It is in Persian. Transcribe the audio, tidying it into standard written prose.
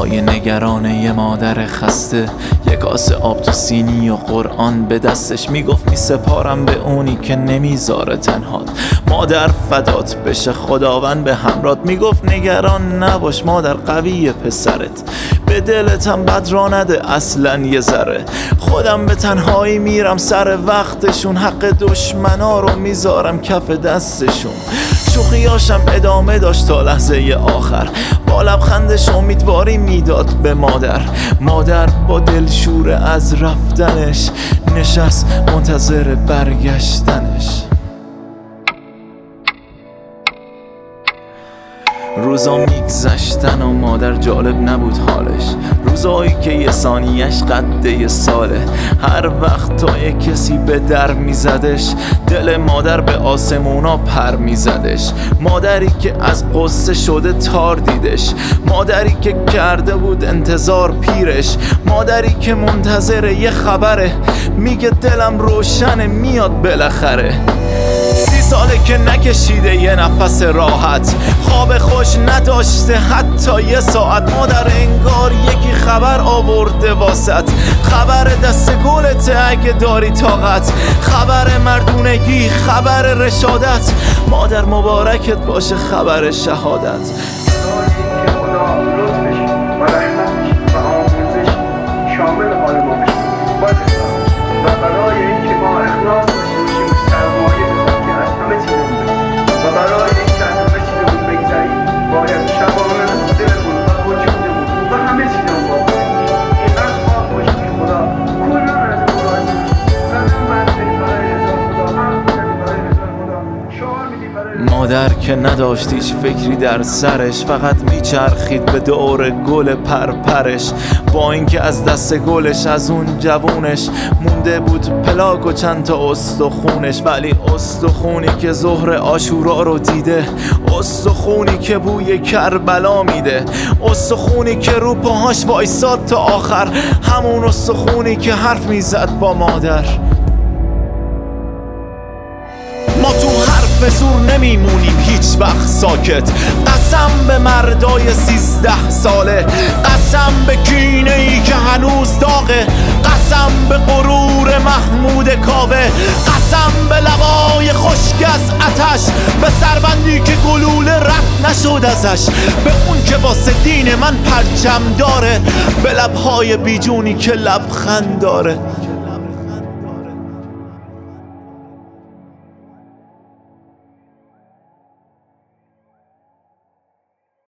پای نگرانه یه مادر خسته، یه کاسه آب تو سینی و قرآن به دستش، میگفت می سپارم به اونی که نمیذاره تنهات. مادر فدات بشه خداوند به همرات، میگفت نگران نباش مادر قویه پسرت، به دلتم بد را نده اصلا یه ذره. خودم به تنهایی میرم سر وقتشون، حق دشمنا رو میذارم کف دستشون. شوخیاشم ادامه داشت تا لحظه آخر، با لبخندش امیدواری میداد به مادر. مادر با دلشور از رفتنش نشست منتظر برگشتنش. روزا میگذشتن و مادر جالب نبود حالش، روزایی که یه ثانیه‌اش قد یه ساله. هر وقت تا یه کسی به در میزدش، دل مادر به آسمونا پر میزدش. مادری که از قصه شده تار دیدش، مادری که کرده بود انتظار پیرش، مادری که منتظر یه خبره، میگه دلم روشنه میاد بالاخره. 30 ساله که نکشیده یه نفس راحت، خواب خوش نداشته حتی یه ساعت. مادر انگار یکی خبر آورده واسط، خبر دست گلته اگه داری طاقت، خبر مردونگی، خبر رشادت. مادر مبارکت باشه خبر شهادت. شامل حال ما بشه و برای اینکه ما اخلاص باشیم سرمایه بزن که از همه چیز و برای اینکه از همه چیزمون بگذریم باید شبانه دلمون و وجودمون و همه چیزمون با اینقدر خواب باشیم که خدا کلا از خدا من برای رضا خدا، هم برای رضا خدا، شعار میدیم برای مادر که نداشت هیچ فکری در سرش، فقط میچرخید به دور گل پرپرش. با اینکه از دست گلش از اون جوونش مونده بود پلاک و چند تا استخونش، ولی استخونی که ظهر عاشورا رو دیده، استخونی که بوی کربلا میده، استخونی که رو پاهاش وایساد تا آخر، همون استخونی که حرف میزد با مادر. ما تو حرف زور نمیمونیم هیچ وقت ساکت، قسم به مردای 13 ساله، قسم به کینه ای که هنوز داغه، قسم به غرور محمود کاوه، قسم به لبای خشک از آتش، به سربندی که گلوله رد نشد ازش، به اون که واسه دین من پرچم داره، به لبهای بیجونی که لبخند داره.